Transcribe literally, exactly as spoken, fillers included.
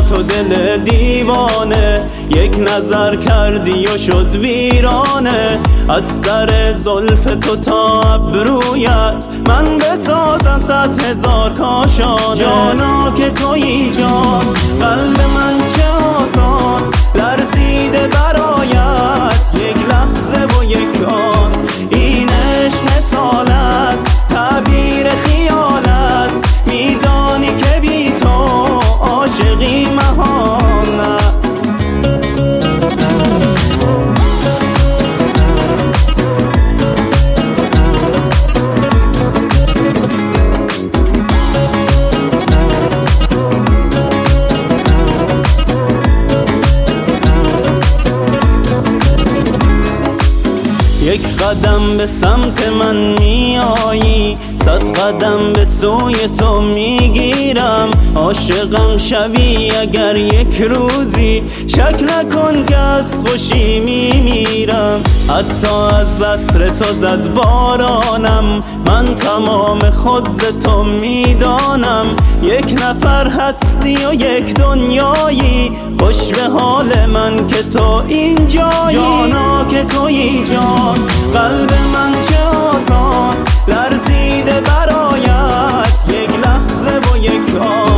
تو دل دیوانه، یک نظر کردی و شد ویرانه. از سر زلف تو تا ابرویت من بسازم صد هزار کاشانه. جانا که تویی جان، قلب من چه آسان لرزیده برایت، یک لحظه و یک آن. این عشق مثال است، تعبیر خیال است، میدانی که بی تو عاشقی محال است. یک قدم به سمت من میایی، صد قدم به سوی تو میگیرم. عاشقم شوی اگر یک روزی، شک نکن که از خوشی میمیرم. حتی از عطر تو زد بارانم، من تمام خود ز تو میدانم. یک نفر هستی و یک دنیایی، خوش به حال من که تو اینجایی. جانا که تویی جان، قلب من چه آسان لرزیده برایت، یک لحظه و یک آن.